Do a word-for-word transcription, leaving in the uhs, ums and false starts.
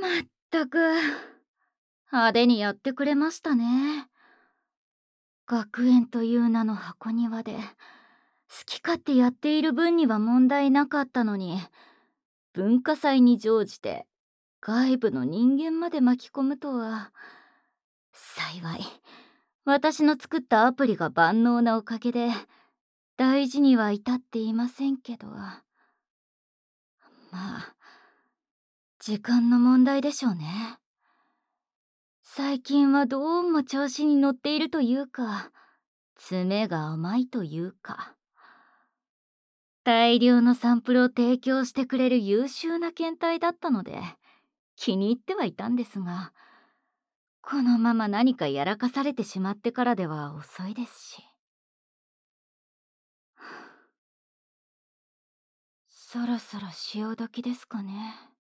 まったく、派手にやってくれましたね。学園という名の箱庭で、好き勝手やっている分には問題なかったのに、文化祭に乗じて外部の人間まで巻き込むとは。幸い、私の作ったアプリが万能なおかげで、大事には至っていませんけど。まあ、時間の問題でしょうね。最近はどうも調子に乗っているというか、詰めが甘いというか。大量のサンプルを提供してくれる優秀な検体だったので、気に入ってはいたんですが、このまま何かやらかされてしまってからでは遅いですし。そろそろ潮時ですかね。